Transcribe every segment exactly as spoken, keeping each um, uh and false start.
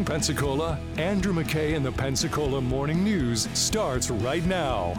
in Pensacola, Andrew McKay and the Pensacola Morning News starts right now.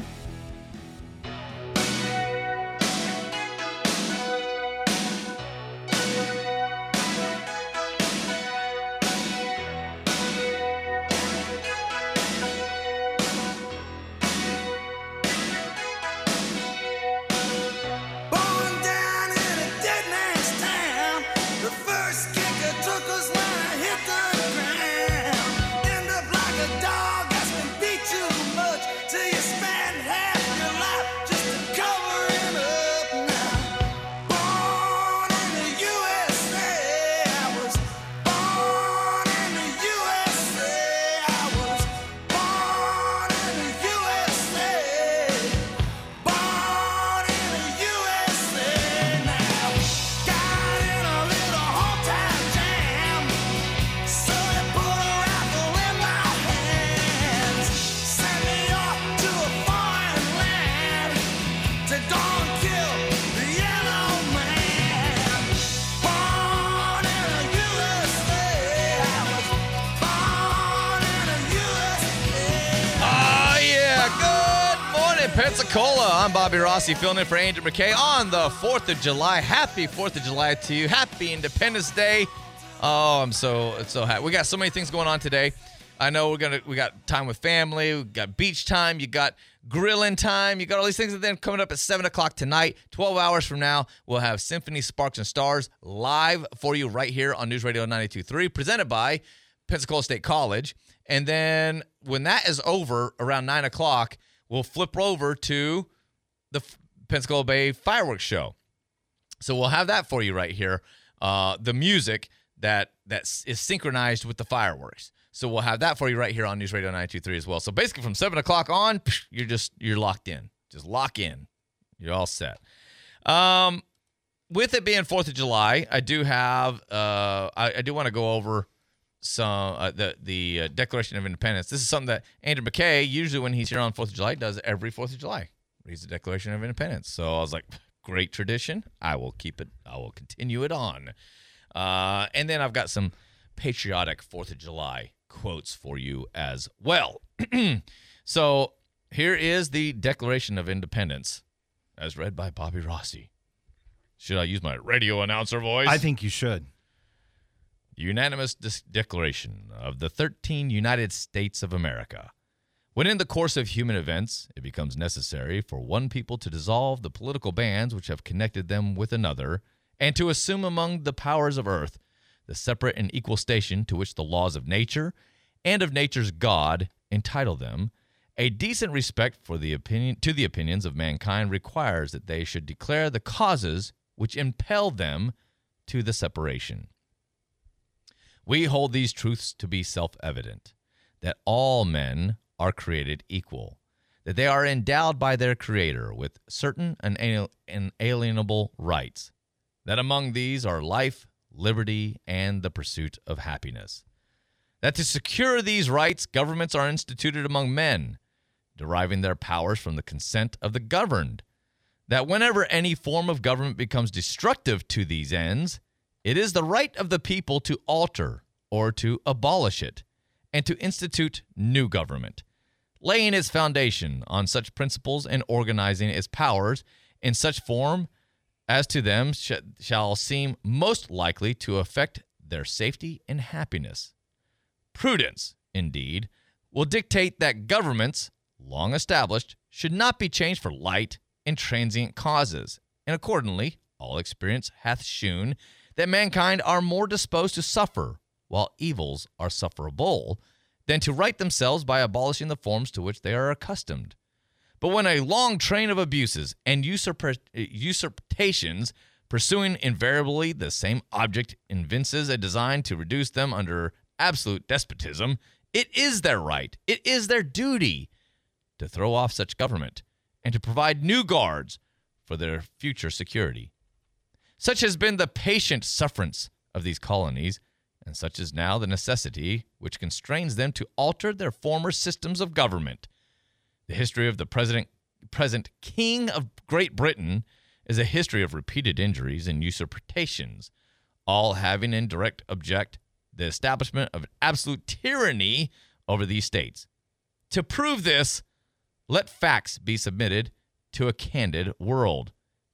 Pensacola, I'm Bobby Rossi, filling in for Andrew McKay on the fourth of July. Happy fourth of July to you. Happy Independence Day. Oh, I'm so so happy. We got so many things going on today. I know we're gonna we got time with family, we got beach time, you got grilling time, you got all these things. And then coming up at seven o'clock tonight, twelve hours from now, we'll have Symphony Sparks and Stars live for you right here on News Radio ninety-two point three, presented by Pensacola State College. And then when that is over around nine o'clock, we'll flip over to the Pensacola Bay Fireworks Show. So we'll have that for you right here. Uh, the music that that is synchronized with the fireworks. So we'll have that for you right here on News Radio ninety-two point three as well. So basically from seven o'clock on, you're just you're locked in. Just lock in. You're all set. Um, with it being fourth of July, I do have uh, I, I do want to go over some uh, the the uh, Declaration of Independence. This is something that Andrew McKay, usually when he's here on fourth of July, does every fourth of July. Reads the Declaration of Independence. So I was like, great tradition. I will keep it. I will continue it on. Uh, and then I've got some patriotic fourth of July quotes for you as well. So here is the Declaration of Independence as read by Bobby Rossi. Should I use my radio announcer voice? I think you should. Unanimous dis- Declaration of the thirteen United States of America. When in the course of human events, it becomes necessary for one people to dissolve the political bands which have connected them with another, and to assume among the powers of earth the separate and equal station to which the laws of nature and of nature's God entitle them, a decent respect for the opinion to the opinions of mankind requires that they should declare the causes which impel them to the separation. We hold these truths to be self-evident, that all men are created equal, that they are endowed by their Creator with certain inalienable rights, that among these are life, liberty, and the pursuit of happiness, that to secure these rights, governments are instituted among men, deriving their powers from the consent of the governed, that whenever any form of government becomes destructive to these ends, it is the right of the people to alter or to abolish it, and to institute new government, laying its foundation on such principles and organizing its powers in such form as to them sh- shall seem most likely to affect their safety and happiness. Prudence, indeed, will dictate that governments, long established, should not be changed for light and transient causes, and accordingly, all experience hath shewn that mankind are more disposed to suffer, while evils are sufferable, than to right themselves by abolishing the forms to which they are accustomed. But when a long train of abuses and usurp- usurpations, pursuing invariably the same object, evinces a design to reduce them under absolute despotism, it is their right, it is their duty to throw off such government and to provide new guards for their future security. Such has been the patient sufferance of these colonies, and such is now the necessity which constrains them to alter their former systems of government. The history of the president, present King of Great Britain is a history of repeated injuries and usurpations, all having in direct object the establishment of absolute tyranny over these states. To prove this, let facts be submitted to a candid world.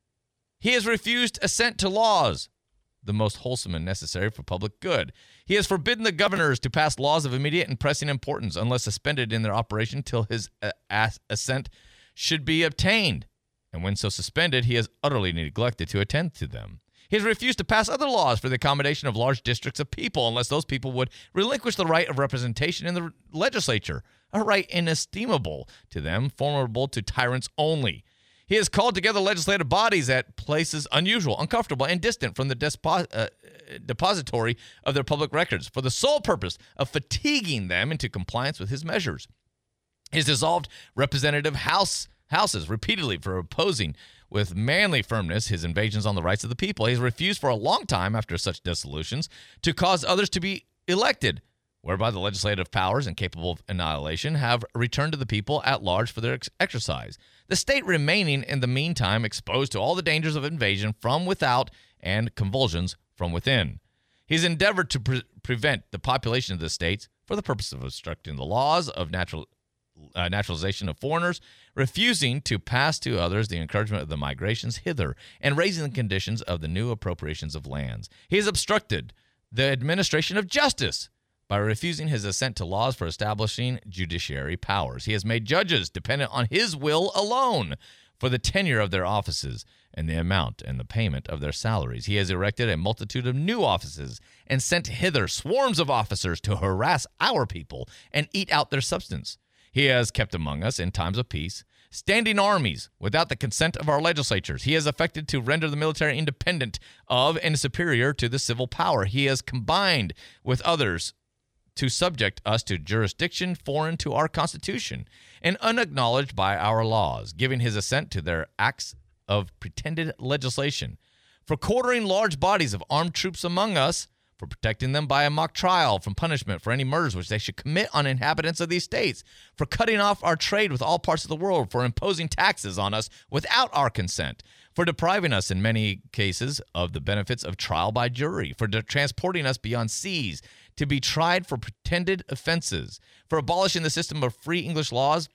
He has refused assent to laws, the most wholesome and necessary for public good. He has forbidden the governors to pass laws of immediate and pressing importance unless suspended in their operation till his uh, assent should be obtained. And when so suspended, he has utterly neglected to attend to them. He has refused to pass other laws for the accommodation of large districts of people unless those people would relinquish the right of representation in the legislature, a right inestimable to them, formidable to tyrants only. He has called together legislative bodies at places unusual, uncomfortable, and distant from the despo- uh, depository of their public records for the sole purpose of fatiguing them into compliance with his measures. He has dissolved representative house houses repeatedly for opposing with manly firmness his invasions on the rights of the people. He has refused for a long time after such dissolutions to cause others to be elected, whereby the legislative powers, incapable of annihilation, have returned to the people at large for their ex- exercise. The state remaining in the meantime exposed to all the dangers of invasion from without and convulsions from within. He's endeavored to pre- prevent the population of the states for the purpose of obstructing the laws of natural uh, naturalization of foreigners, refusing to pass to others the encouragement of the migrations hither, and raising the conditions of the new appropriations of lands. He has obstructed the administration of justice by refusing his assent to laws for establishing judiciary powers. He has made judges dependent on his will alone for the tenure of their offices and the amount and the payment of their salaries. He has erected a multitude of new offices and sent hither swarms of officers to harass our people and eat out their substance. He has kept among us in times of peace standing armies without the consent of our legislatures. He has affected to render the military independent of and superior to the civil power. He has combined with others to subject us to jurisdiction foreign to our Constitution and unacknowledged by our laws, giving his assent to their acts of pretended legislation, for quartering large bodies of armed troops among us, for protecting them by a mock trial from punishment for any murders which they should commit on inhabitants of these states, for cutting off our trade with all parts of the world, for imposing taxes on us without our consent, for depriving us in many cases of the benefits of trial by jury, for de- transporting us beyond seas to be tried for pretended offenses, for abolishing the system of free English laws,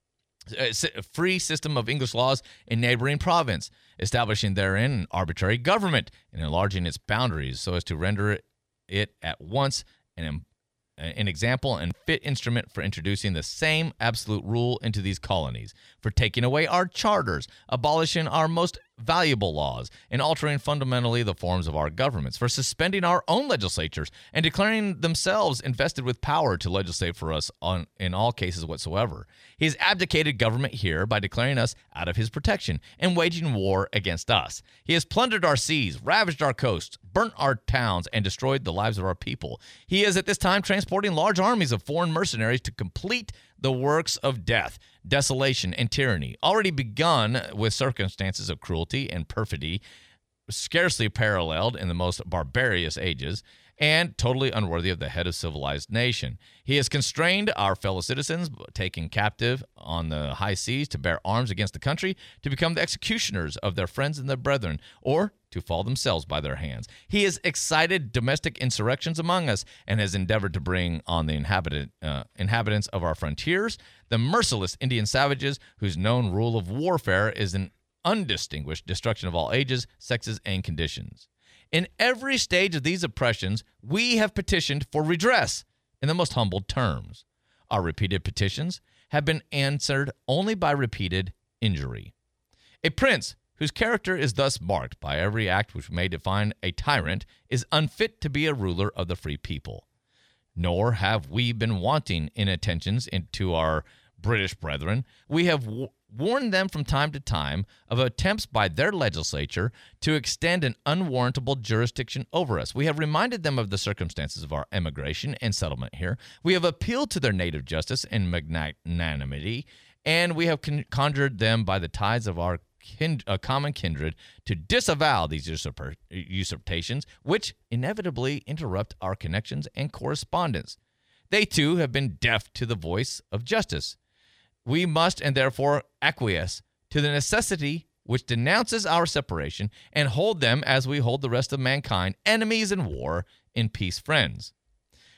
uh, free system of English laws in neighboring province, establishing therein an arbitrary government and enlarging its boundaries so as to render it, it at once an, an example and fit instrument for introducing the same absolute rule into these colonies, for taking away our charters, abolishing our most valuable laws, and altering fundamentally the forms of our governments, for suspending our own legislatures and declaring themselves invested with power to legislate for us on, in all cases whatsoever. He has abdicated government here by declaring us out of his protection and waging war against us. He has plundered our seas, ravaged our coasts, burnt our towns, and destroyed the lives of our people. He is at this time transporting large armies of foreign mercenaries to complete the works of death, desolation, and tyranny, already begun with circumstances of cruelty and perfidy scarcely paralleled in the most barbarous ages, and totally unworthy of the head of civilized nation. He has constrained our fellow citizens, taken captive on the high seas to bear arms against the country, to become the executioners of their friends and their brethren, or to fall themselves by their hands. He has excited domestic insurrections among us and has endeavored to bring on the inhabitant, uh, inhabitants of our frontiers the merciless Indian savages whose known rule of warfare is an undistinguished destruction of all ages, sexes, and conditions. In every stage of these oppressions, we have petitioned for redress in the most humble terms. Our repeated petitions have been answered only by repeated injury. A prince whose character is thus marked by every act which may define a tyrant is unfit to be a ruler of the free people. Nor have we been wanting in attentions to our British brethren. We have w- warned them from time to time of attempts by their legislature to extend an unwarrantable jurisdiction over us. We have reminded them of the circumstances of our emigration and settlement here. We have appealed to their native justice and magnanimity, and we have con- conjured them by the ties of our Kind, a common kindred to disavow these usurper, usurpations, which inevitably interrupt our connections and correspondence. They, too, have been deaf to the voice of justice. We must, and therefore, acquiesce to the necessity which denounces our separation and hold them, as we hold the rest of mankind, enemies in war, in peace friends.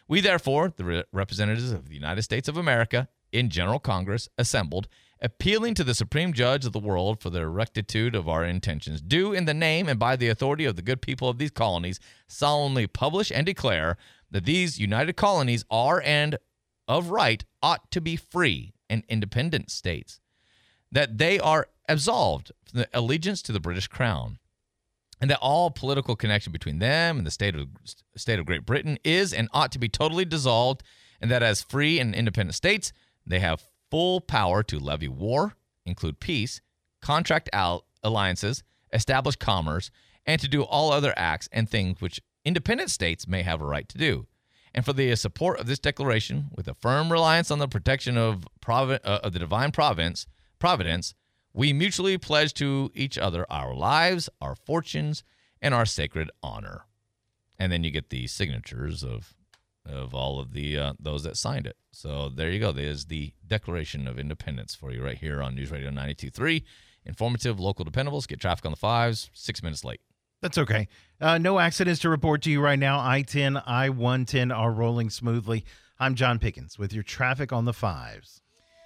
We, therefore, the re- representatives of the United States of America in General Congress assembled, appealing to the Supreme Judge of the world for the rectitude of our intentions, do in the name and by the authority of the good people of these colonies solemnly publish and declare that these united colonies are and of right ought to be free and independent states, that they are absolved from the allegiance to the British Crown, and that all political connection between them and the state of state of Great Britain is and ought to be totally dissolved, and that as free and independent states, they have full power to levy war, include peace, contract al- alliances, establish commerce, and to do all other acts and things which independent states may have a right to do. And for the support of this declaration, with a firm reliance on the protection of, provi- uh, of the divine providence, providence, we mutually pledge to each other our lives, our fortunes, and our sacred honor. And then you get the signatures of of all of the uh, those that signed it. So there you go. There's the Declaration of Independence for you right here on News Radio ninety-two point three. Informative, local, dependables. Get traffic on the fives. Six minutes late. That's okay. Uh, no accidents to report to you right now. I ten, I one ten are rolling smoothly. I'm John Pickens with your traffic on the fives.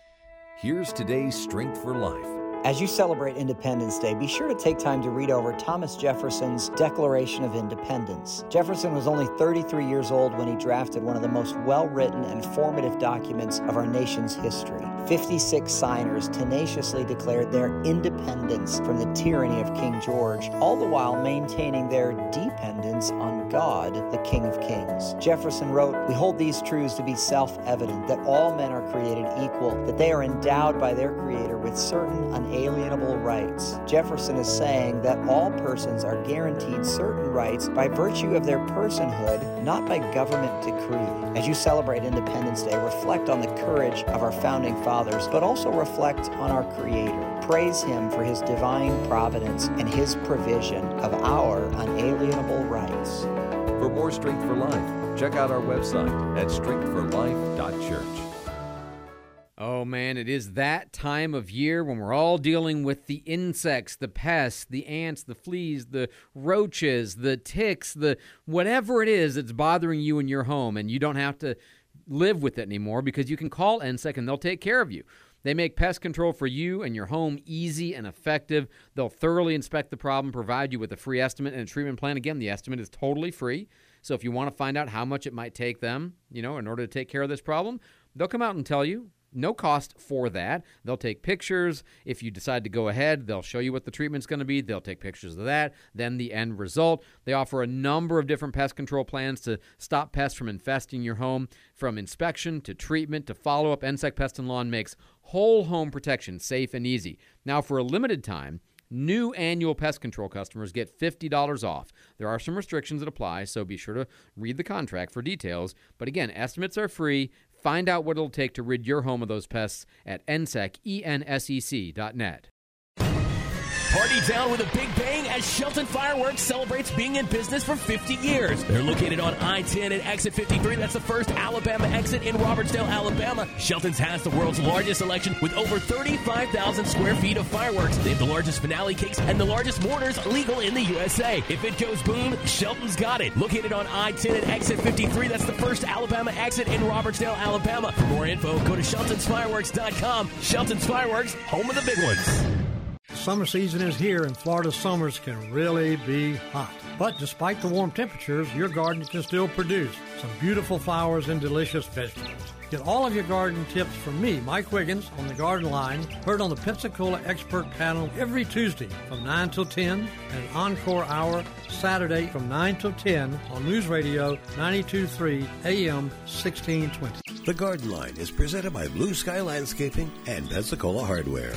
Here's today's Strength for Life. As you celebrate Independence Day, be sure to take time to read over Thomas Jefferson's Declaration of Independence. Jefferson was only thirty-three years old when he drafted one of the most well-written and formative documents of our nation's history. fifty-six signers tenaciously declared their independence from the tyranny of King George, all the while maintaining their dependence on God, the King of Kings. Jefferson wrote, "We hold these truths to be self-evident, that all men are created equal, that they are endowed by their Creator with certain unalienable rights." Jefferson is saying that all persons are guaranteed certain rights by virtue of their personhood, not by government decree. As you celebrate Independence Day, reflect on the courage of our founding fathers, but also reflect on our Creator. Praise Him for His divine providence and His provision of our unalienable rights. For more Strength for Life, check out our website at strength for life dot church. Oh man, it is that time of year when we're all dealing with the insects, the pests, the ants, the fleas, the roaches, the ticks, the whatever it is that's bothering you in your home, and you don't have to live with it anymore because you can call N S E C and they'll take care of you. They make pest control for you and your home easy and effective. They'll thoroughly inspect the problem, provide you with a free estimate and a treatment plan. Again, the estimate is totally free. So if you want to find out how much it might take them, you know, in order to take care of this problem, they'll come out and tell you. No cost for that. They'll take pictures. If you decide to go ahead, they'll show you what the treatment's going to be. They'll take pictures of that, then the end result. They offer a number of different pest control plans to stop pests from infesting your home. From inspection to treatment to follow-up, N S E C Pest and Lawn makes whole home protection safe and easy. Now, for a limited time, new annual pest control customers get fifty dollars off. There are some restrictions that apply, so be sure to read the contract for details. But again, estimates are free. Find out what it'll take to rid your home of those pests at N S E C, E N S E C dot net. Party down with a big bang as Shelton Fireworks celebrates being in business for fifty years. They're located on I ten and Exit fifty-three. That's the first Alabama exit in Robertsdale, Alabama. Shelton's has the world's largest selection with over thirty-five thousand square feet of fireworks. They have the largest finale cakes and the largest mortars legal in the U S A. If it goes boom, Shelton's got it. Located on I ten and Exit fifty-three. That's the first Alabama exit in Robertsdale, Alabama. For more info, go to Sheltons Fireworks dot com. Shelton's Fireworks, home of the big ones. Summer season is here, and Florida summers can really be hot. But despite the warm temperatures, your garden can still produce some beautiful flowers and delicious vegetables. Get all of your garden tips from me, Mike Wiggins, on the Garden Line, heard on the Pensacola Expert Panel every Tuesday from nine till ten, and Encore Hour Saturday from nine till ten on News Radio ninety-two point three A M sixteen twenty. The Garden Line is presented by Blue Sky Landscaping and Pensacola Hardware.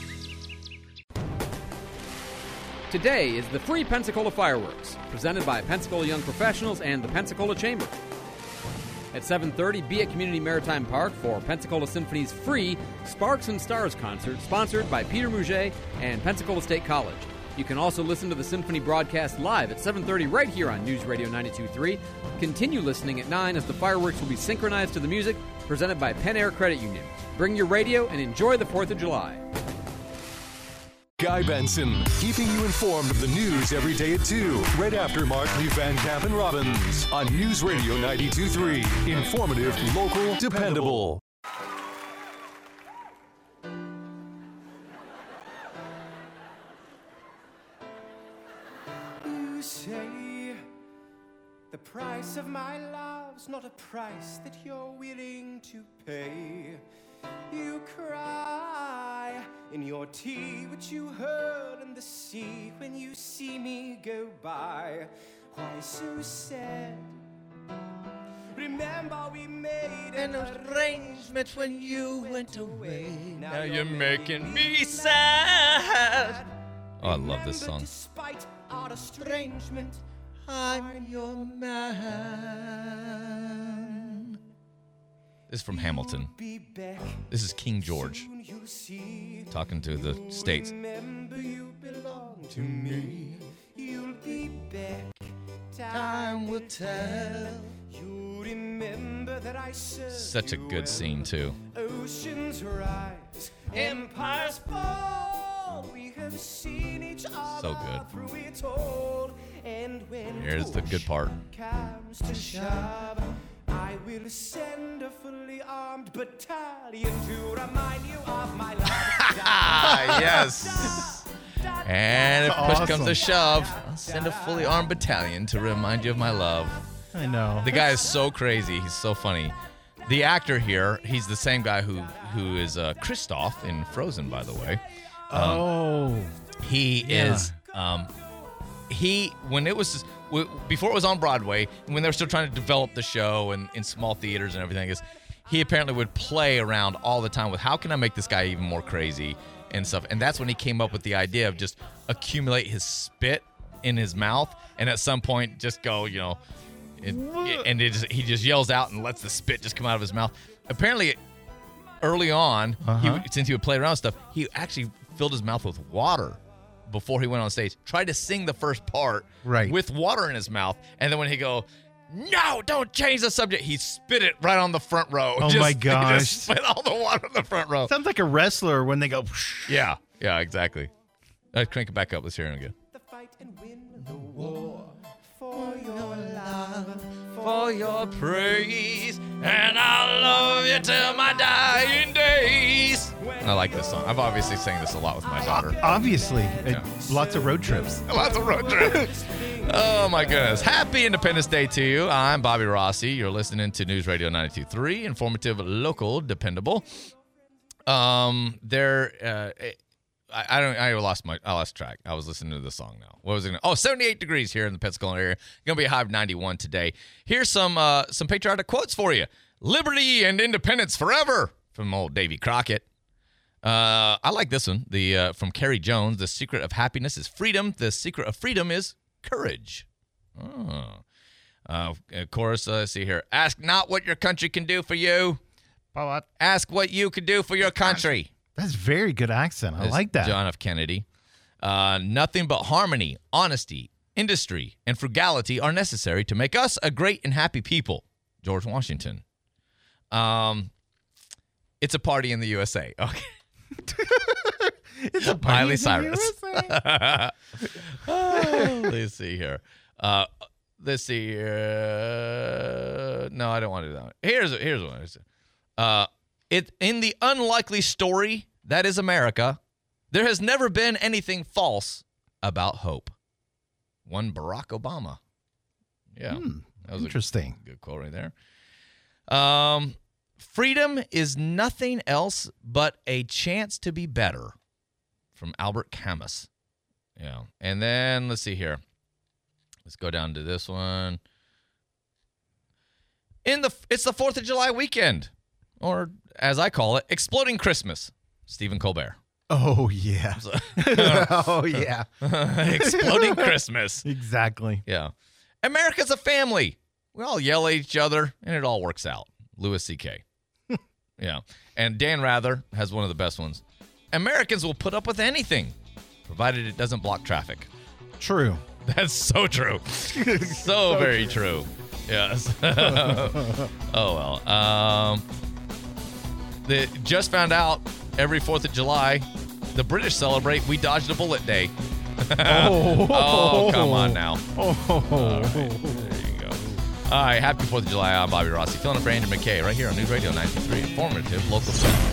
Today is the free Pensacola Fireworks, presented by Pensacola Young Professionals and the Pensacola Chamber. At seven thirty, be at Community Maritime Park for Pensacola Symphony's free Sparks and Stars concert, sponsored by Peter Mouget and Pensacola State College. You can also listen to the Symphony broadcast live at seven thirty right here on News Radio ninety-two point three. Continue listening at nine as the fireworks will be synchronized to the music, presented by Penn Air Credit Union. Bring your radio and enjoy the fourth of July. Guy Benson, keeping you informed of the news every day at two, right after Markley, Van Camp, and Robbins on News Radio ninety-two point three. Informative, local, dependable. You say the price of my love's not a price that you're willing to pay. You cry in your tea, which you heard in the sea when you see me go by. Why so sad? Remember we made an arrangement when you went away. Now you're making me sad. Oh, I love this song. Despite our estrangement, I'm your man. This is from Hamilton. This is King George talking to the states. Remember you belong to me. You'll be back. Time will tell. You remember that I said Such a good scene too. Oceans rise, empires fall. We have seen each other So good. through it all. And when Here's the good part. comes to shove, I will send a fully armed battalion to remind you of my love. Ah, yes. And if push Awesome. comes to shove, I'll send a fully armed battalion to remind you of my love. I know. The guy is so crazy. He's so funny. The actor here, he's the same guy who who is uh, Kristoff in Frozen, by the way. Um, oh. He Yeah. is. Um, he when it was w- before it was on Broadway, when they were still trying to develop the show and in small theaters and everything, is he apparently would play around all the time with how can I make this guy even more crazy and stuff. And that's when he came up with the idea of just accumulate his spit in his mouth, and at some point just go, you know, it, and it just, he just yells out and lets the spit just come out of his mouth. Apparently, early on, Uh-huh. he, since he would play around with stuff, he actually filled his mouth with water before he went on stage. Tried to sing the first part Right. with water in his mouth, and then when he go, no, don't change the subject, he spit it right on the front row. Oh, Just- my he gosh. just spit all the water on the front row. Sounds like a wrestler when they go. Yeah, yeah, exactly. Let's crank it back up. Let's hear it again. The fight and win the war for your love. For your praise, and I'll love you till my dying days. I like this song. I've obviously sang this a lot with my daughter. Obviously, uh, lots of road trips. Lots of road trips. Oh, my goodness. Happy Independence Day to you. I'm Bobby Rossi. You're listening to News Radio ninety-two point three, informative, local, dependable. Um, there, uh, I, I don't, I lost my, I lost track. I was listening to the song now. What was it? Gonna, oh, seventy-eight degrees here in the Pensacola area. Going to be a high of ninety-one today. Here's some, uh, some patriotic quotes for you. Liberty and independence forever from old Davy Crockett. Uh, I like this one. The uh, from Carrie Jones. The secret of happiness is freedom. The secret of freedom is courage. Oh. Uh, of course, uh, let's see here. Ask not what your country can do for you. Ask what you can do for your country. That's very good accent. I That's like that. John F. Kennedy. Uh, nothing but harmony, honesty, industry, and frugality are necessary to make us a great and happy people. George Washington. Um, it's a party in the U S A. Okay. It's a party Miley in the Cyrus. U S A. Oh, let's see here. Uh, let's see here. No, I don't want to do that. Here's here's one. Uh, it in the unlikely story that is America, there has never been anything false about hope. One Barack Obama. Yeah, Hmm, that was interesting. A good quote right there. Um, freedom is nothing else but a chance to be better. From Albert Camus. Yeah. And then let's see here. Let's go down to this one. In the it's the fourth of July weekend, or as I call it, Exploding Christmas. Stephen Colbert. Oh, yeah. Oh, yeah. Exploding Christmas. Exactly. Yeah. America's a family. We all yell at each other, and it all works out. Louis C K. Yeah. And Dan Rather has one of the best ones. Americans will put up with anything, provided it doesn't block traffic. True. That's so true. so, so very true. true. Yes. Oh, well. Um, they just found out every fourth of July, the British celebrate We Dodged a Bullet Day. Oh. Oh, come on now. Oh. All right, there you go. All right, happy fourth of July. I'm Bobby Rossi, filling in for Andrew McKay right here on News Radio ninety-two point three, informative, local.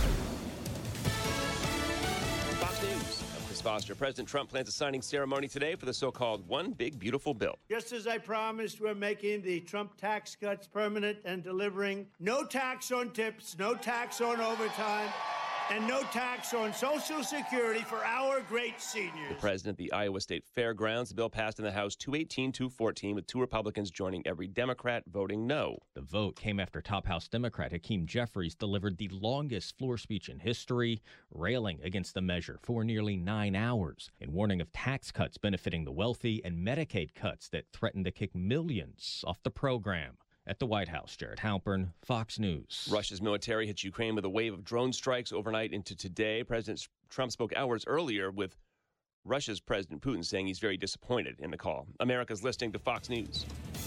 Fox News. I'm Chris Foster. President Trump plans a signing ceremony today for the so-called One Big Beautiful Bill. Just as I promised, we're making the Trump tax cuts permanent and delivering no tax on tips, no tax on overtime, and no tax on Social Security for our great seniors. The president at the Iowa State Fairgrounds. The bill passed in the House two eighteen to two fourteen, with two Republicans joining every Democrat voting no. The vote came after top House Democrat Hakeem Jeffries delivered the longest floor speech in history, railing against the measure for nearly nine hours and warning of tax cuts benefiting the wealthy and Medicaid cuts that threaten to kick millions off the program. At the White House, Jared Halpern, Fox News. Russia's military hits Ukraine with a wave of drone strikes overnight into today. President Trump spoke hours earlier with Russia's President Putin saying he's very disappointed in the call. America's listening to Fox News.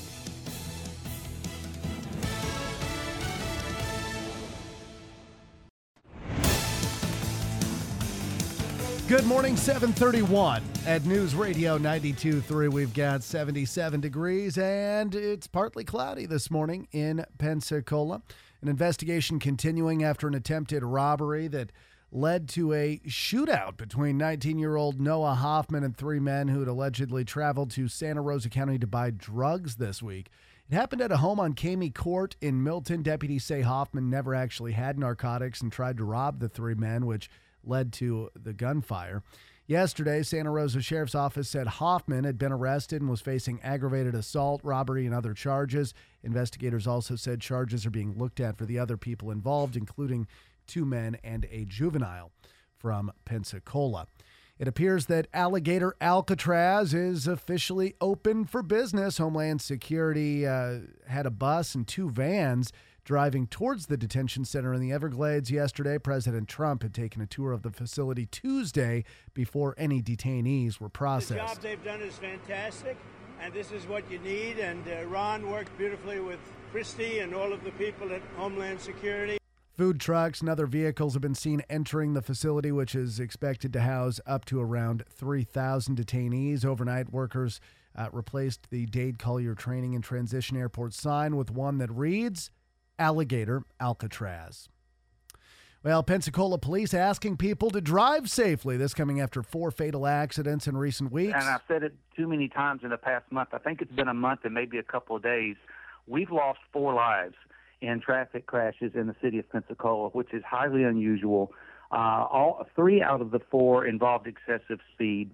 Good morning, seven thirty-one at News Radio ninety-two point three. We've got seventy-seven degrees, and it's partly cloudy this morning in Pensacola. An investigation continuing after an attempted robbery that led to a shootout between nineteen-year-old Noah Hoffman and three men who had allegedly traveled to Santa Rosa County to buy drugs this week. It happened at a home on Kamey Court in Milton. Deputies say Hoffman never actually had narcotics and tried to rob the three men, which led to the gunfire. Yesterday, Santa Rosa Sheriff's Office said Hoffman had been arrested and was facing aggravated assault, robbery, and other charges. Investigators also said charges are being looked at for the other people involved, including two men and a juvenile from Pensacola. It appears that Alligator Alcatraz is officially open for business. Homeland Security uh, had a bus and two vans driving towards the detention center in the Everglades yesterday. President Trump had taken a tour of the facility Tuesday before any detainees were processed. The job they've done is fantastic, and this is what you need. And uh, Ron worked beautifully with Christie and all of the people at Homeland Security. Food trucks and other vehicles have been seen entering the facility, which is expected to house up to around three thousand detainees. Overnight, workers uh, replaced the Dade Collier Training and Transition Airport sign with one that reads, Alligator Alcatraz. Well, Pensacola police asking people to drive safely. This coming after four fatal accidents in recent weeks. And I've said it too many times in the past month. I think it's been a month and maybe a couple of days. We've lost four lives in traffic crashes in the city of Pensacola, which is highly unusual. Uh, all three out of the four involved excessive speed.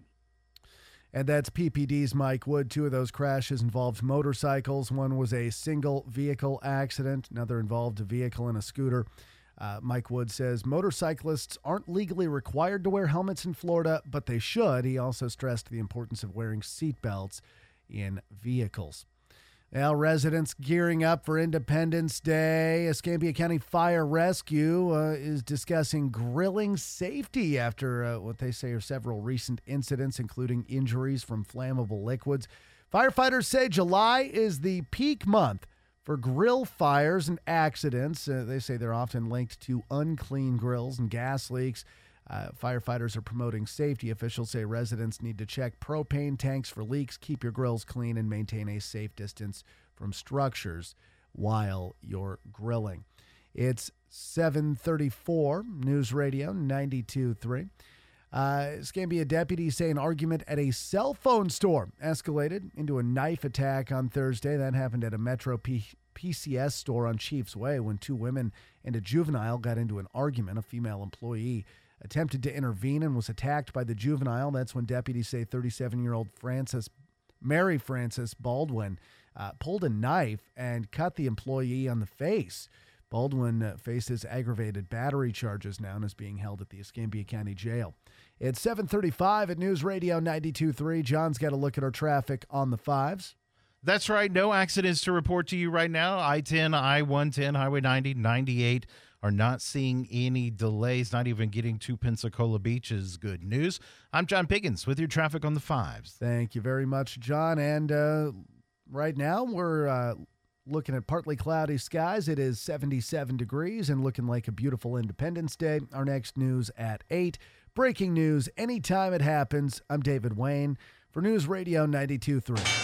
And that's P P D's Mike Wood. Two of those crashes involved motorcycles. One was a single vehicle accident. Another involved a vehicle and a scooter. Uh, Mike Wood says motorcyclists aren't legally required to wear helmets in Florida, but they should. He also stressed the importance of wearing seatbelts in vehicles. Well, residents gearing up for Independence Day. Escambia County Fire Rescue uh, is discussing grilling safety after uh, what they say are several recent incidents, including injuries from flammable liquids. Firefighters say July is the peak month for grill fires and accidents. Uh, they say they're often linked to unclean grills and gas leaks. Uh, firefighters are promoting safety. Officials say residents need to check propane tanks for leaks, keep your grills clean, and maintain a safe distance from structures while you're grilling. It's seven thirty-four, News Radio ninety-two point three. Uh, Escambia deputies say an argument at a cell phone store escalated into a knife attack on Thursday. That happened at a Metro P- PCS store on Chiefs Way when two women and a juvenile got into an argument. A female employee attempted to intervene and was attacked by the juvenile. That's when deputies say thirty-seven-year-old Frances, Mary Frances Baldwin uh, pulled a knife and cut the employee on the face. Baldwin uh, faces aggravated battery charges now and is being held at the Escambia County Jail. It's seven thirty-five at News Radio ninety-two point three. John's got a look at our traffic on the fives. That's right. No accidents to report to you right now. I ten, I one ten, Highway ninety, ninety-eight are not seeing any delays, not even getting to Pensacola Beach is good news. I'm John Pickens with your traffic on the fives. Thank you very much, John. And uh, right now we're uh, looking at partly cloudy skies. It is seventy-seven degrees and looking like a beautiful Independence Day. Our next news at eight. Breaking news anytime it happens. I'm David Wayne for News Radio ninety-two point three.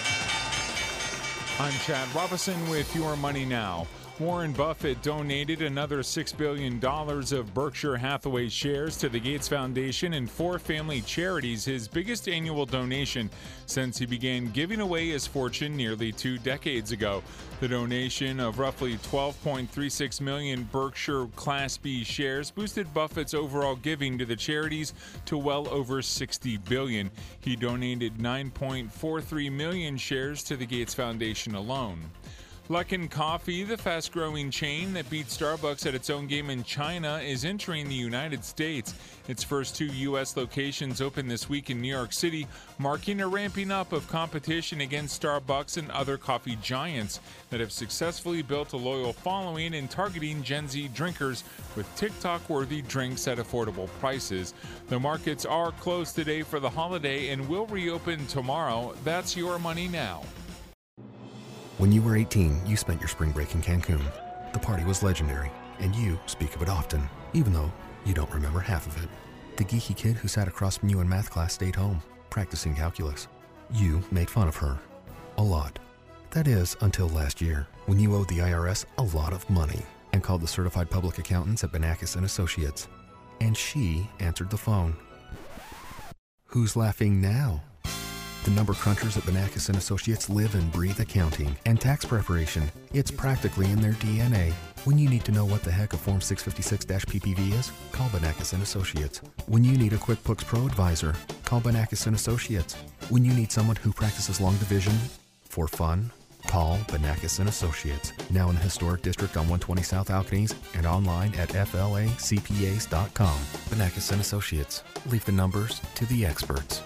I'm Chad Robinson with Your Money Now. Warren Buffett donated another six billion dollars of Berkshire Hathaway shares to the Gates Foundation and four family charities, his biggest annual donation since he began giving away his fortune nearly two decades ago. The donation of roughly twelve point three six million Berkshire Class B shares boosted Buffett's overall giving to the charities to well over sixty billion dollars. He donated nine point four three million shares to the Gates Foundation alone. Luckin Coffee, the fast-growing chain that beat Starbucks at its own game in China, is entering the United States. Its first two U S locations open this week in New York City, marking a ramping up of competition against Starbucks and other coffee giants that have successfully built a loyal following in targeting Gen Z drinkers with TikTok-worthy drinks at affordable prices. The markets are closed today for the holiday and will reopen tomorrow. That's Your Money Now. When you were eighteen, you spent your spring break in Cancun. The party was legendary, and you speak of it often, even though you don't remember half of it. The geeky kid who sat across from you in math class stayed home, practicing calculus. You made fun of her. A lot. That is, until last year, when you owed the I R S a lot of money and called the certified public accountants at Banakis and Associates. And she answered the phone. Who's laughing now? The number crunchers at Banakis and Associates live and breathe accounting and tax preparation. It's practically in their D N A. When you need to know what the heck a Form six fifty-six P P V is, call Banakis and Associates. When you need a QuickBooks Pro advisor, call Banakis and Associates. When you need someone who practices long division for fun, call Banakis and Associates. Now in the historic district on one twenty South Alcanese and online at F L A C P As dot com. Banakis and Associates. Leave the numbers to the experts.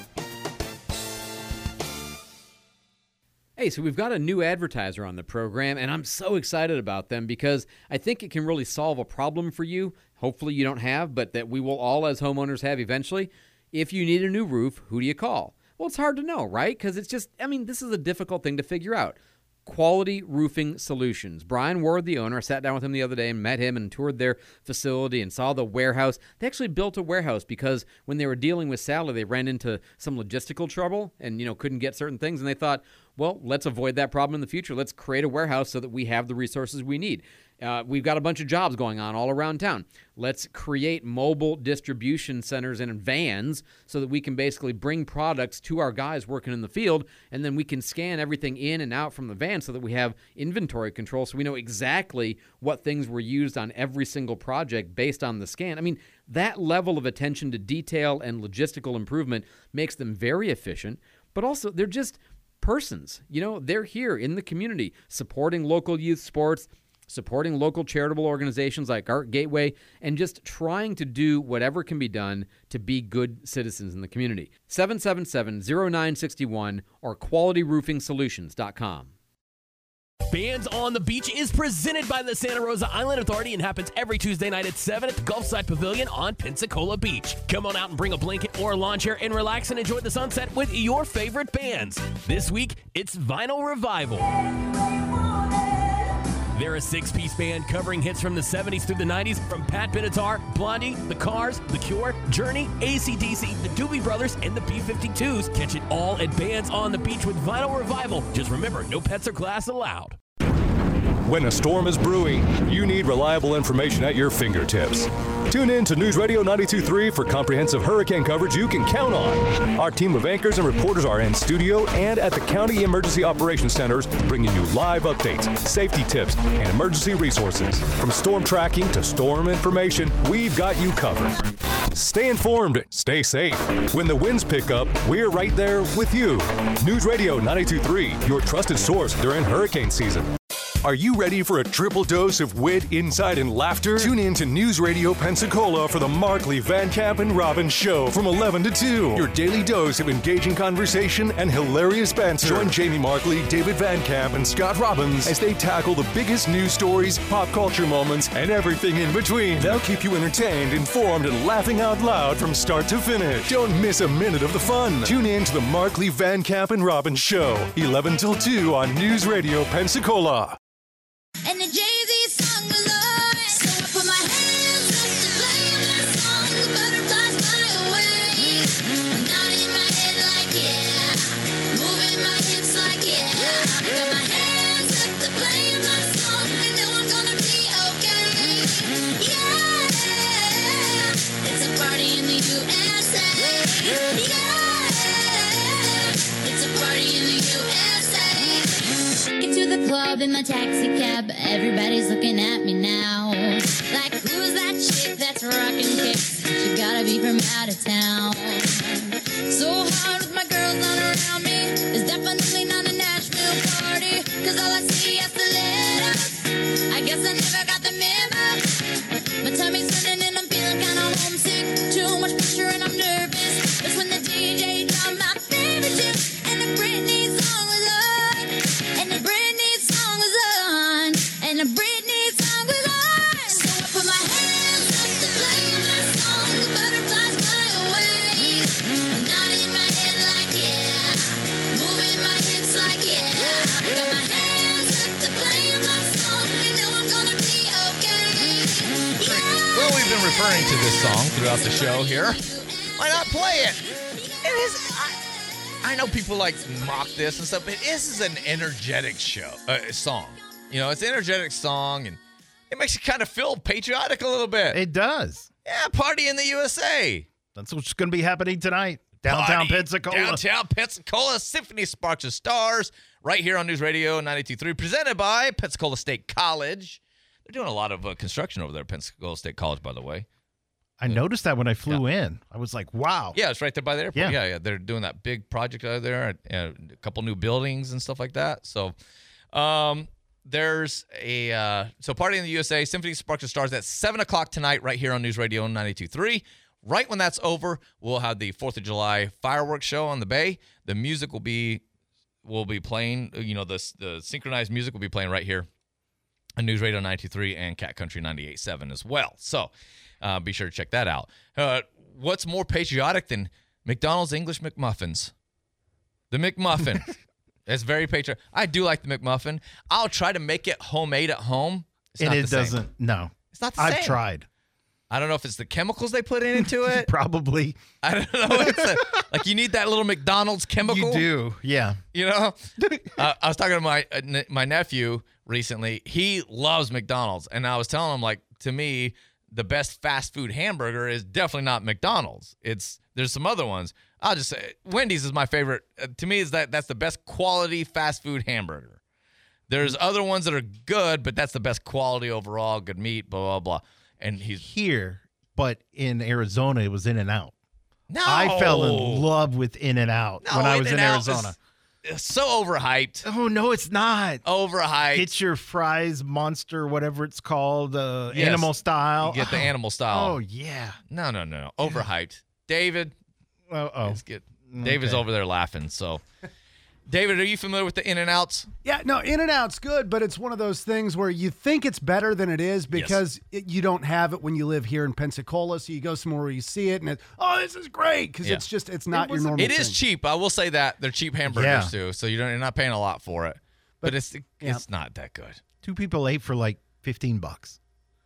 Hey, so we've got a new advertiser on the program, and I'm so excited about them because I think it can really solve a problem for you. Hopefully you don't have, but that we will all as homeowners have eventually. If you need a new roof, who do you call? Well, it's hard to know, right? Because it's just, I mean, this is a difficult thing to figure out. Quality Roofing Solutions. Brian Ward, the owner, I sat down with him the other day and met him and toured their facility and saw the warehouse. They actually built a warehouse because when they were dealing with Sally, they ran into some logistical trouble and, you know, couldn't get certain things. And they thought, well, let's avoid that problem in the future. Let's create a warehouse so that we have the resources we need. Uh, we've got a bunch of jobs going on all around town. Let's create mobile distribution centers and vans so that we can basically bring products to our guys working in the field, and then we can scan everything in and out from the van so that we have inventory control so we know exactly what things were used on every single project based on the scan. I mean, that level of attention to detail and logistical improvement makes them very efficient, but also they're just persons. You know, they're here in the community supporting local youth sports, supporting local charitable organizations like Art Gateway, and just trying to do whatever can be done to be good citizens in the community. seven seven seven, zero nine six one or quality roofing solutions dot com. Bands on the Beach is presented by the Santa Rosa Island Authority and happens every Tuesday night at seven at the Gulfside Pavilion on Pensacola Beach. Come on out and bring a blanket or a lawn chair and relax and enjoy the sunset with your favorite bands. This week, it's Vinyl Revival. They're a six-piece band covering hits from the seventies through the nineties from Pat Benatar, Blondie, The Cars, The Cure, Journey, A C D C, the Doobie Brothers, and the B fifty-twos. Catch it all at Bands on the Beach with Vinyl Revival. Just remember, no pets or glass allowed. When a storm is brewing, you need reliable information at your fingertips. Tune in to News Radio ninety-two point three for comprehensive hurricane coverage you can count on. Our team of anchors and reporters are in studio and at the County Emergency Operations Centers, bringing you live updates, safety tips, and emergency resources. From storm tracking to storm information, we've got you covered. Stay informed, stay safe. When the winds pick up, we're right there with you. News Radio ninety-two point three, your trusted source during hurricane season. Are you ready for a triple dose of wit, insight, and laughter? Tune in to News Radio Pensacola for the Markley, Van Camp, and Robbins Show from eleven to two. Your daily dose of engaging conversation and hilarious banter. Join Jamie Markley, David Van Camp, and Scott Robbins as they tackle the biggest news stories, pop culture moments, and everything in between. They'll keep you entertained, informed, and laughing out loud from start to finish. Don't miss a minute of the fun. Tune in to the Markley, Van Camp, and Robbins Show, eleven till two on News Radio Pensacola. And the Jay-Z song was on, so I put my hands up to play that song, the butterflies fly in my taxi cab, everybody's looking at me now. Like, who's that chick that's rocking kicks? She gotta be from out of town. So hard with my girls on around me. It's definitely not a Nashville party, cause all I see is the letters. I guess I never got the memo. My tummy's turning and I'm feeling kinda homesick. Too much pressure and I'm nervous. That's when the D J dropped my favorite tune, and the Britney song was on. And the Britney song was on. And the Britney song was on. So I put my hands up to play my song. The butterflies fly away. Nodding my head like yeah. Moving my hips like yeah. Got my hands up to play my song. You know I'm gonna be okay. Yeah. Well, we've been referring to this song throughout the show here. Why not play it? It is. I, I know people like mock this and stuff, but this is an energetic show uh, song. You know, it's an energetic song, and it makes you kind of feel patriotic a little bit. It does. Yeah, party in the U S A. That's what's going to be happening tonight. Downtown Party, Pensacola. Downtown Pensacola Symphony Sparks of Stars, right here on News Radio ninety-two point three, presented by Pensacola State College. They're doing a lot of uh, construction over there at Pensacola State College, by the way. I noticed that when I flew in. I was like, wow. Yeah, it's right there by the airport. Yeah. Yeah, yeah. They're doing that big project out there, and a couple new buildings and stuff like that. So, um, there's a uh, so Party in the U S A, Symphony Sparks of Stars at seven o'clock tonight, right here on News Radio ninety-two point three. Right when that's over, we'll have the Fourth of July fireworks show on the Bay. The music will be will be playing. You know, the the synchronized music will be playing right here on News Radio ninety-two point three and Cat Country ninety-eight point seven as well. So. Uh, be sure to check that out. Uh, what's more patriotic than McDonald's English McMuffins? The McMuffin. It's very patriotic. I do like the McMuffin. I'll try to make it homemade at home. It's and not it the same. doesn't. No. It's not the I've same. tried. I don't know if it's the chemicals they put into it. Probably. I don't know. It's a, like you need that little McDonald's chemical. You do. Yeah. You know? uh, I was talking to my uh, ne- my nephew recently. He loves McDonald's. And I was telling him, like, to me, the best fast food hamburger is definitely not McDonald's. It's there's some other ones. I'll just say Wendy's is my favorite. Uh, to me, is that that's the best quality fast food hamburger. There's other ones that are good, but that's the best quality overall. Good meat, blah blah blah. And he's here, but in Arizona, it was In-N-Out. No, I fell in love with In-N-Out No, when I was in In-N-Out Arizona. is- it's so overhyped. Oh no, it's not. Overhyped. Get your fries, monster, whatever it's called, uh, Yes. animal style. You get the animal style. Oh yeah. No, no, no, no. Overhyped. David. Oh, oh. Let's get David's Okay. over there laughing. So, David, are you familiar with the In-N-Outs? Yeah, no, In-N-Out's good, but it's one of those things where you think it's better than it is because it, you don't have it when you live here in Pensacola. So you go somewhere where you see it and it's, oh, this is great because Yeah. it's just, it's not your normal It is thing. cheap. I will say that they're cheap hamburgers Yeah. too, so you don't, you're not paying a lot for it. But, But- it's yeah. it's not that good. Two people ate for like fifteen bucks.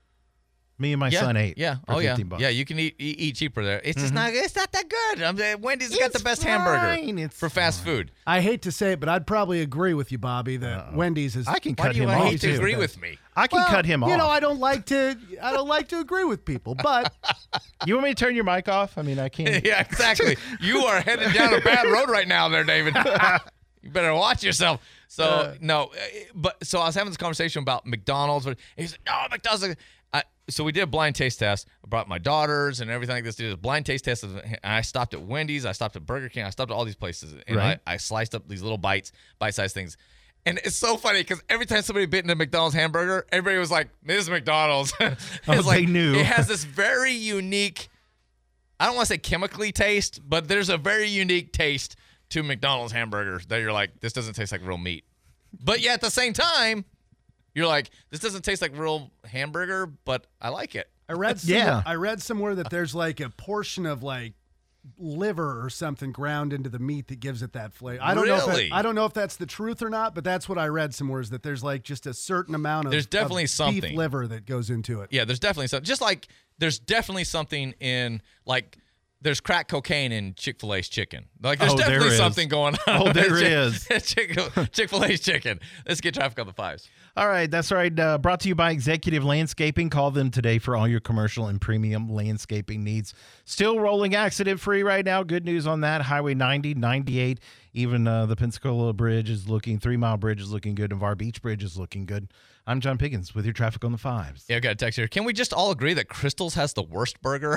Me and my yeah, son ate. Yeah. For Oh yeah. fifteen bucks. Yeah. You can eat eat, eat cheaper there. It's just Mhm. not. It's not that good. I'm, uh, Wendy's got the It's best fine. hamburger It's for fast food. I hate to say it, but I'd probably agree with you, Bobby, that Wendy's is. I can Why cut do you him hate off to too. agree with me? I can Well, cut him off. You know, I don't like to. I don't like to agree with people, but You want me to turn your mic off? I mean, I can't. Yeah, exactly. You are headed down a bad road right now, there, David. You better watch yourself. So Uh, no, uh, but so I was having this conversation about McDonald's. But he's like, no, McDonald's. are-" I, so we did a blind taste test. I brought my daughters and everything like this. Did a blind taste test. And I stopped at Wendy's. I stopped at Burger King. I stopped at all these places. And Right. I, I sliced up these little bites, bite-sized things. And it's so funny because every time somebody bit into a McDonald's hamburger, everybody was like, "This is McDonald's." It's Oh, they like, knew. It has this very unique. I don't want to say chemically taste, but there's a very unique taste to McDonald's hamburgers that you're like, this doesn't taste like real meat. But yet at the same time, you're like, this doesn't taste like real hamburger, but I like it. I read somewhere, Yeah. I read somewhere that there's like a portion of like liver or something ground into the meat that gives it that flavor. I don't know. If Really? that, I don't know if that's the truth or not, but that's what I read somewhere is that there's like just a certain amount of There's definitely of something. beef liver that goes into it. Yeah, there's definitely something. Just like there's definitely something in like there's crack cocaine in Chick-fil-A's chicken. Like, there's Oh, there definitely is. something going on. Oh, there Chick- is. Chick- Chick-fil-A's chicken. Let's get traffic on the fives. All right, that's right. Uh, brought to you by Executive Landscaping. Call them today for all your commercial and premium landscaping needs. Still rolling accident-free right now. Good news on that. Highway ninety, ninety-eight, even uh, the Pensacola Bridge is looking, Three Mile Bridge is looking good, Navarre Beach Bridge is looking good. I'm John Pickens with your traffic on the fives. Yeah, I got a text here. Can we just all agree that Crystal's has the worst burger?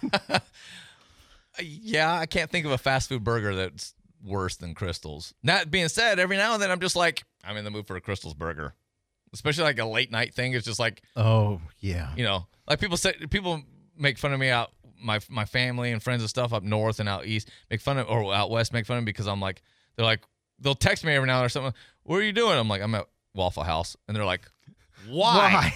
Yeah, I can't think of a fast food burger that's worse than Crystal's. That being said, every now and then I'm just like, I'm in the mood for a Crystal's burger. Especially like a late night thing. It's just like, Oh, yeah. you know, like people say, people make fun of me out, my my family and friends and stuff up north and out east make fun of, or out west make fun of me because I'm like, they're like, they'll text me every now and then or something. What are you doing? I'm like, I'm at Waffle House. And they're like, why?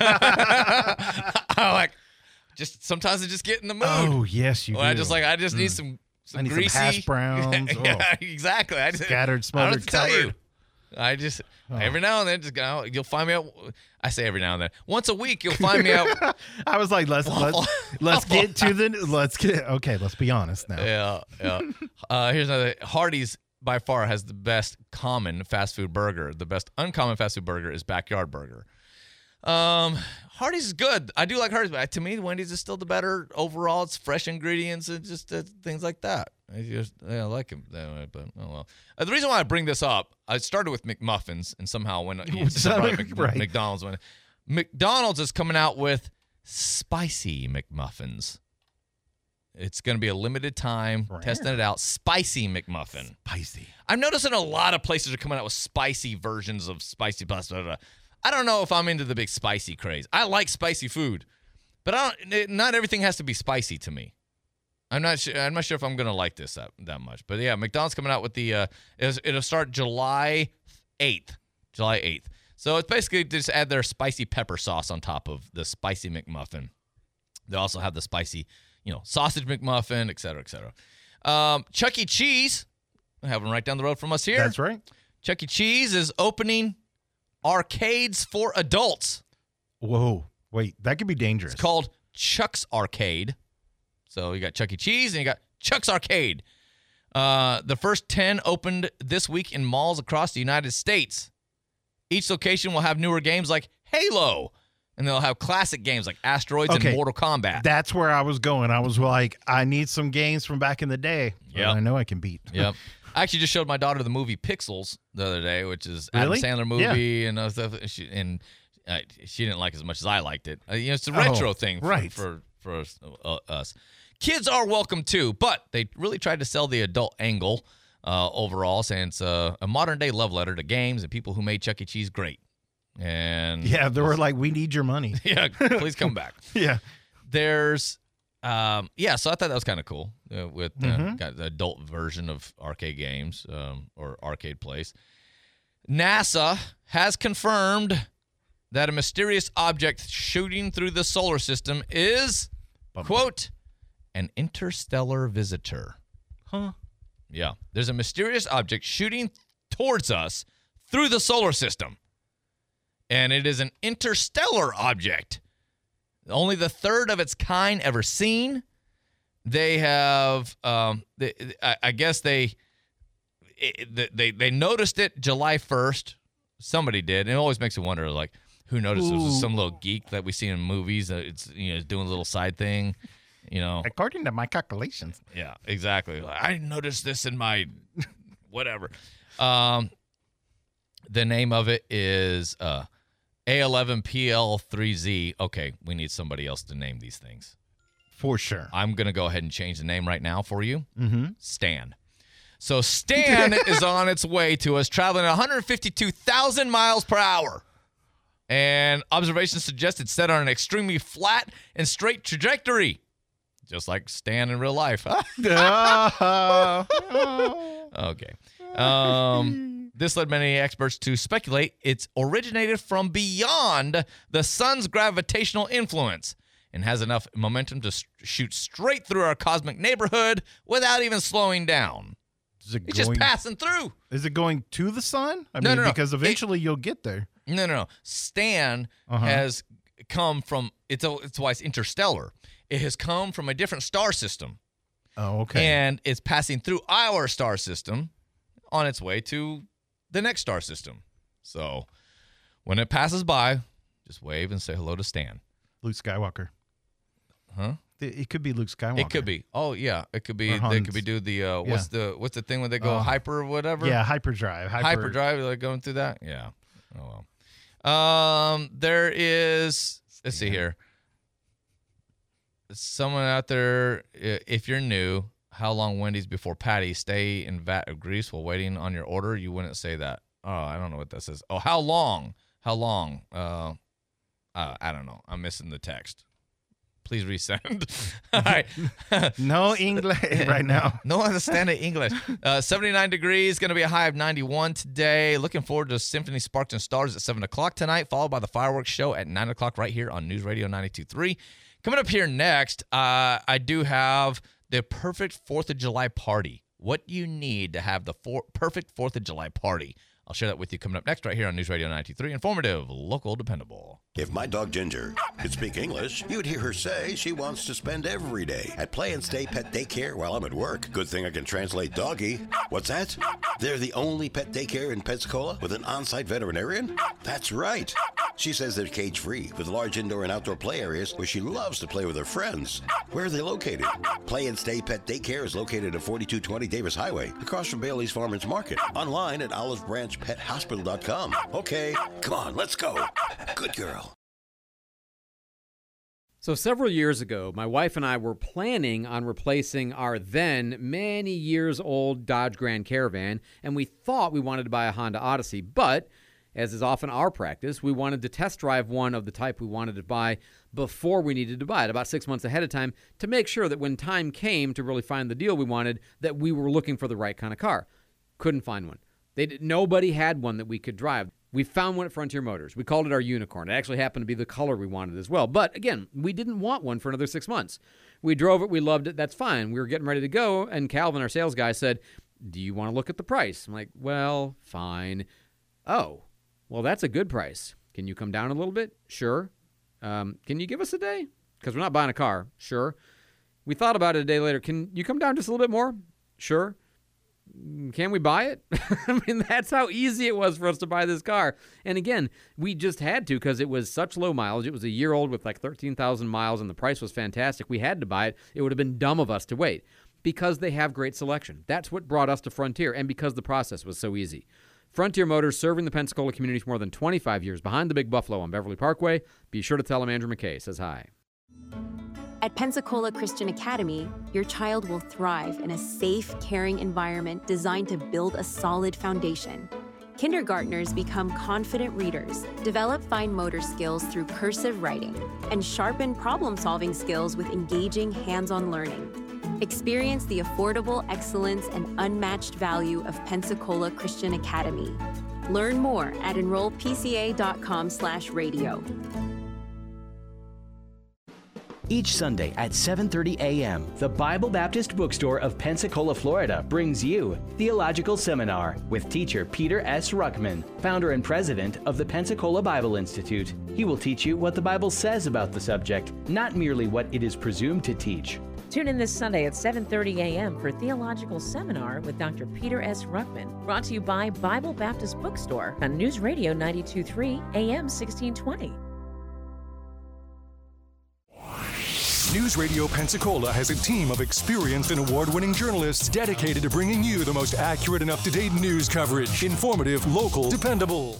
I'm like, just sometimes I just get in the mood. Oh, yes, you Well, do. I just like, I just need Mm. some, some I need greasy some hash browns. yeah, Oh. exactly. I just, Scattered, I don't have smothered, to tell you. covered. I just Oh. every now and then just go. You'll find me out. I say every now and then. Once a week, you'll find me out. I was like, let's let's, let's get to the let's get okay. Let's be honest now. Yeah, yeah. Uh, here's another. Hardee's by far has the best common fast food burger. The best uncommon fast food burger is Backyard Burger. Um, Hardee's is good. I do like Hardee's, but to me, Wendy's is still the better overall. It's fresh ingredients and just uh, things like that. I just yeah, I like them that way, but oh well. Uh, the reason why I bring this up, I started with McMuffins, and somehow when since I brought up Mc, Right. McDonald's, when McDonald's is coming out with spicy McMuffins. It's going to be a limited time testing it out. Spicy McMuffin. Spicy. I'm noticing a lot of places are coming out with spicy versions of spicy pasta. Blah, blah, blah. I don't know if I'm into the big spicy craze. I like spicy food, but I don't, it- not everything has to be spicy to me. I'm not sure. I'm not sure if I'm gonna like this that, that much. But yeah, McDonald's coming out with the. Uh, it'll, it'll start July eighth. July eighth. So it's basically just add their spicy pepper sauce on top of the spicy McMuffin. They also have the spicy, you know, sausage McMuffin, et cetera, et cetera. Um, Chuck E. Cheese, I have one right down the road from us here. That's right. Chuck E. Cheese is opening arcades for adults. Whoa, wait, that could be dangerous. It's called Chuck's Arcade. So you got Chuck E. Cheese and you got Chuck's Arcade. Uh, the first ten opened this week in malls across the United States. Each location will have newer games like Halo, and they'll have classic games like Asteroids Okay. and Mortal Kombat. That's where I was going. I was like, I need some games from back in the day. that Yep. I know I can beat. Yep. I actually just showed my daughter the movie Pixels the other day, which is Really? Adam Sandler movie and other stuff. And she, and uh, she didn't like it as much as I liked it. Uh, you know, it's a retro Oh, thing for, right. for, for us, uh, us. Kids are welcome too, but they really tried to sell the adult angle uh, overall, saying it's a, a modern-day love letter to games and people who made Chuck E. Cheese great. And Yeah, they were like, we need your money. yeah, please come back. Yeah. There's, um, yeah, so I thought that was kind of cool uh, with uh, Mhm. got the adult version of arcade games um, or arcade place. NASA has confirmed that a mysterious object shooting through the solar system is, quote, an interstellar visitor. Huh? Yeah, there's a mysterious object shooting towards us through the solar system. And it is an interstellar object. Only the third of its kind ever seen. They have, um, they, I, I guess they, it, they they noticed it July first. Somebody did. And it always makes me wonder, like, who noticed? Was it some little geek that we see in movies that it's, you know, doing a little side thing, you know? According to my calculations. Yeah, exactly. Like, I noticed this in my whatever. Um, the name of it is uh, A eleven P L three Z. Okay, we need somebody else to name these things. For sure. I'm going to go ahead and change the name right now for you. Mm-hmm. Stan. So Stan is on its way to us, traveling at one hundred fifty-two thousand miles per hour. And observations suggest it's set on an extremely flat and straight trajectory. Just like Stan in real life. Okay. Um, this led many experts to speculate it's originated from beyond the sun's gravitational influence and has enough momentum to s- shoot straight through our cosmic neighborhood without even slowing down. Is it It's just passing through. Is it going to the sun? I No, mean, no, no. because eventually you'll get there. No, no, no. Stan Uh-huh. has come from, it's, a, it's why it's interstellar. It has come from a different star system. Oh, okay. And it's passing through our star system on its way to the next star system. So when it passes by, just wave and say hello to Stan. Luke Skywalker. Huh? It, it could be Luke Skywalker. It could be. Oh yeah, it could be. Or They Hans. could be do the uh, what's the what's the thing when they go Oh. hyper or whatever? Yeah, hyperdrive. Hyper, Hyperdrive, like going through that. Yeah. Oh well. Um, there is. Let's see here. Someone out there. i- If you're new, how long Wendy's before patty stay in vat of grease while waiting on your order? You wouldn't say that. Oh, I don't know what that says. Oh, how long? How long? Uh, uh I don't know. I'm missing the text. Please resend. All right. No English right now. No understanding English. Uh, seventy-nine degrees, going to be a high of ninety-one today. Looking forward to Symphony Sparks and Stars at seven o'clock tonight, followed by the fireworks show at nine o'clock right here on News Radio ninety-two point three. Coming up here next, uh, I do have the perfect fourth of July party. What you need to have the for- perfect fourth of July party. I'll share that with you coming up next right here on News Radio ninety-two point three. Informative, local, dependable. If my dog Ginger could speak English, you'd hear her say she wants to spend every day at Play and Stay Pet Daycare while I'm at work. Good thing I can translate doggy. What's that? They're the only pet daycare in Pensacola with an on-site veterinarian? That's right. She says they're cage-free with large indoor and outdoor play areas where she loves to play with her friends. Where are they located? Play and Stay Pet Daycare is located at forty-two twenty Davis Highway, across from Bailey's Farmers Market. Online at olive branch pet hospital dot com. Okay, come on, let's go. Good girl. So several years ago, my wife and I were planning on replacing our then many years old Dodge Grand Caravan, and we thought we wanted to buy a Honda Odyssey, but as is often our practice, we wanted to test drive one of the type we wanted to buy before we needed to buy it, about six months ahead of time, to make sure that when time came to really find the deal we wanted, that we were looking for the right kind of car. Couldn't find one. They did, nobody had one that we could drive. We found one at Frontier Motors. We called it our Unicorn. It actually happened to be the color we wanted as well. But again, we didn't want one for another six months. We drove it. We loved it. That's fine. We were getting ready to go. And Calvin, our sales guy, said, do you want to look at the price? I'm like, well, fine. Oh, well, that's a good price. Can you come down a little bit? Sure. Um, can you give us a day? Because we're not buying a car. Sure. We thought about it a day later. Can you come down just a little bit more? Sure. Can we buy it? I mean, that's how easy it was for us to buy this car. And again, we just had to because it was such low mileage. It was a year old with like thirteen thousand miles, and the price was fantastic. We had to buy it. It would have been dumb of us to wait because they have great selection. That's what brought us to Frontier, and because the process was so easy. Frontier Motors, serving the Pensacola community for more than twenty-five years, behind the Big Buffalo on Beverly Parkway. Be sure to tell them Andrew McKay says hi. At Pensacola Christian Academy, your child will thrive in a safe, caring environment designed to build a solid foundation. Kindergartners become confident readers, develop fine motor skills through cursive writing, and sharpen problem-solving skills with engaging hands-on learning. Experience the affordable excellence and unmatched value of Pensacola Christian Academy. Learn more at enroll p c a dot com slash radio. Each Sunday at seven thirty a.m., the Bible Baptist Bookstore of Pensacola, Florida brings you Theological Seminar with teacher Peter S. Ruckman, founder and president of the Pensacola Bible Institute. He will teach you what the Bible says about the subject, not merely what it is presumed to teach. Tune in this Sunday at seven thirty a.m. for Theological Seminar with Doctor Peter S. Ruckman, brought to you by Bible Baptist Bookstore on News Radio ninety-two point three A M sixteen twenty. News Radio Pensacola has a team of experienced and award-winning journalists dedicated to bringing you the most accurate and up-to-date news coverage. Informative, local, dependable.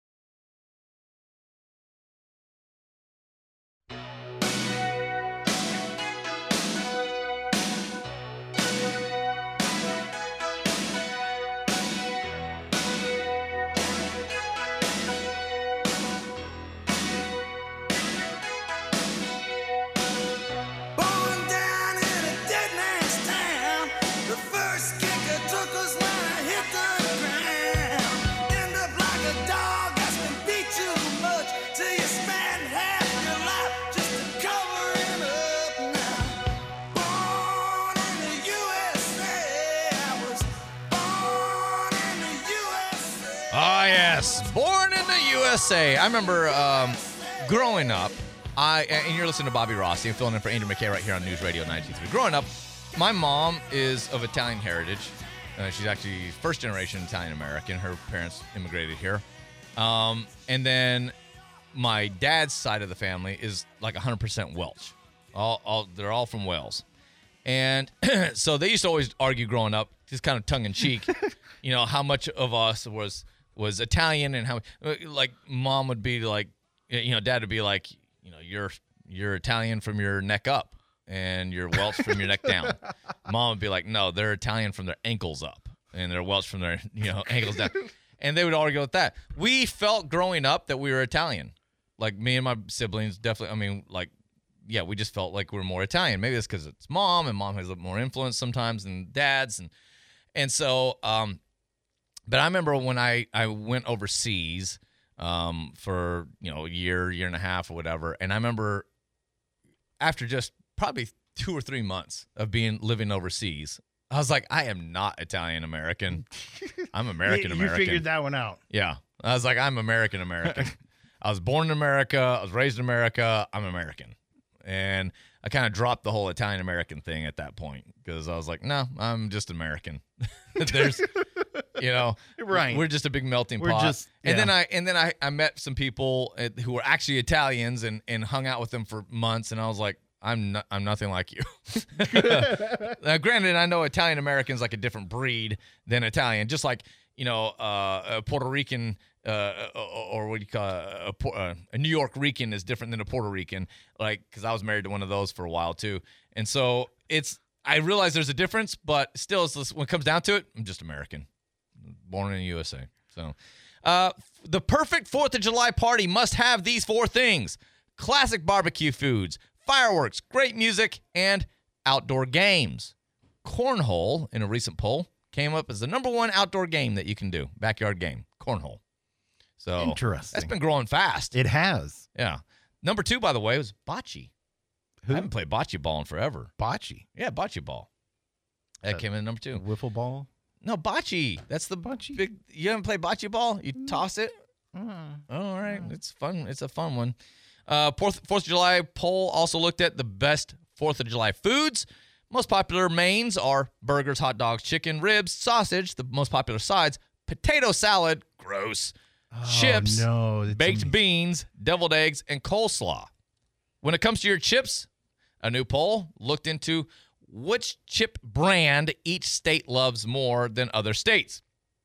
Born in the U S A. I remember um, growing up, I and you're listening to Bobby Rossi and filling in for Andrew McKay right here on News Radio ninety-two point three. Growing up, my mom is of Italian heritage. Uh, she's actually first generation Italian American. Her parents immigrated here. Um, and then my dad's side of the family is like one hundred percent Welsh. All, all they're all from Wales. And so they used to always argue growing up, just kind of tongue in cheek, you know, how much of us was was Italian and how, like, mom would be like, you know, dad would be like, you know, you're you're Italian from your neck up and you're Welsh from your neck down. Mom would be like, no, they're Italian from their ankles up and they're Welsh from their, you know, ankles down. And they would argue with that. We felt growing up that we were Italian. Like, me and my siblings definitely, I mean, like, yeah, we just felt like we were more Italian. Maybe it's because it's mom, and mom has a little more influence sometimes than dad's. And and so, um, but I remember when I, I went overseas um, for, you know, a year, year and a half or whatever. And I remember after just probably two or three months of being living overseas, I was like, I am not Italian American. I'm American American. You figured that one out. Yeah. I was like, I'm American American. I was born in America. I was raised in America. I'm American. And I kind of dropped the whole Italian American thing at that point because I was like, no, I'm just American. There's, you know, right. We're just a big melting We're pot. just, yeah. And then I and then I, I met some people who were actually Italians and, and hung out with them for months. And I was like, I'm not, I'm nothing like you. Now, granted, I know Italian American's like a different breed than Italian, just like, you know, uh, a Puerto Rican uh, or what do you call it? A, a, a New York Rican is different than a Puerto Rican, like, because I was married to one of those for a while too. And so it's, I realize there's a difference, but still, it's, when it comes down to it, I'm just American, born in the U S A. So uh, the perfect fourth of July party must have these four things: classic barbecue foods, fireworks, great music, and outdoor games. Cornhole, in a recent poll, came up as the number one outdoor game that you can do, backyard game, cornhole. So interesting. That's been growing fast. It has. Yeah. Number two, by the way, was bocce. Who? I haven't played bocce ball in forever. Bocce? Yeah, bocce ball. That uh, came in number two. Wiffle ball? No, bocce. That's the bocce. Big. You haven't played bocce ball? You Mm. toss it? Mm. Oh, all right. Mm. It's fun. It's a fun one. Uh, Fourth, Fourth of July poll also looked at the best Fourth of July foods. Most popular mains are burgers, hot dogs, chicken, ribs, sausage. The most popular sides: potato salad, gross, Oh, chips, no, that's baked am- beans, deviled eggs, and coleslaw. When it comes to your chips, a new poll looked into which chip brand each state loves more than other states.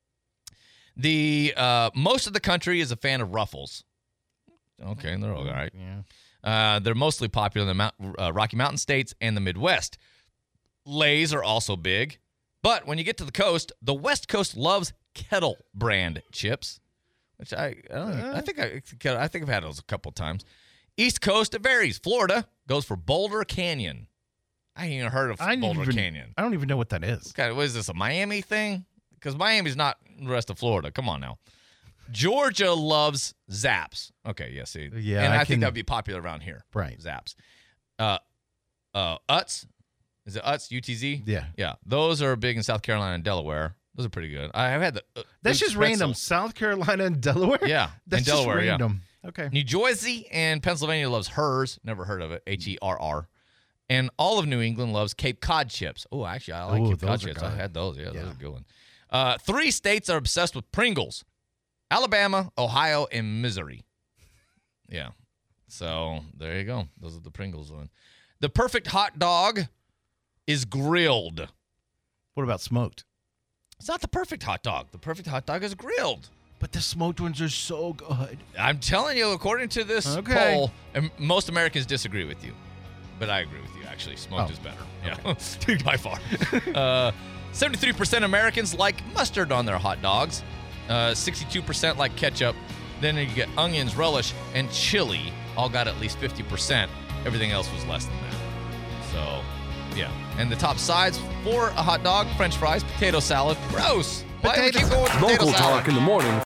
The uh, most of the country is a fan of Ruffles. Okay, they're all right. Yeah. Uh, they're mostly popular in the Mount, uh, Rocky Mountain states and the Midwest. Lays are also big. But when you get to the coast, the West Coast loves Kettle brand chips, which I I, don't know, I think I, I think I've had those a couple times. East Coast, it varies. Florida goes for Boulder Canyon. I ain't even heard of I Boulder even, Canyon. I don't even know what that is. Okay, what is this, a Miami thing? Because Miami's not the rest of Florida. Come on now. Georgia loves Zaps. Okay, yeah, see. Yeah, and I, I think can- that would be popular around here. Right. Zaps. Uh, uh, Utz. Is it Utz, U T Z? Yeah. Yeah. Those are big in South Carolina and Delaware. Those are pretty good. I have had the. Uh, That's the just pretzel. random. South Carolina and Delaware? Yeah. That's in Delaware, just yeah. random. Okay. New Jersey and Pennsylvania loves Hers. Never heard of it. H E R R. And all of New England loves Cape Cod chips. Oh, actually, I like Ooh, Cape Cod those are chips. good. I've had those. Yeah, Yeah. those are good ones. Uh, three states are obsessed with Pringles: Alabama, Ohio, and Missouri. Yeah. So there you go. Those are the Pringles one. The perfect hot dog is grilled. What about smoked? It's not the perfect hot dog. The perfect hot dog is grilled. But the smoked ones are so good. I'm telling you, according to this Okay. poll, and most Americans disagree with you. But I agree with you, actually. Smoked Oh, is better. Yeah, by far. uh, seventy-three percent Americans like mustard on their hot dogs. Uh, sixty-two percent like ketchup. Then you get onions, relish, and chili. All got at least fifty percent. Everything else was less than that. So, yeah. And the top sides for a hot dog: French fries, potato salad. Gross. Why do we keep going with potato Local salad? Talk in the morning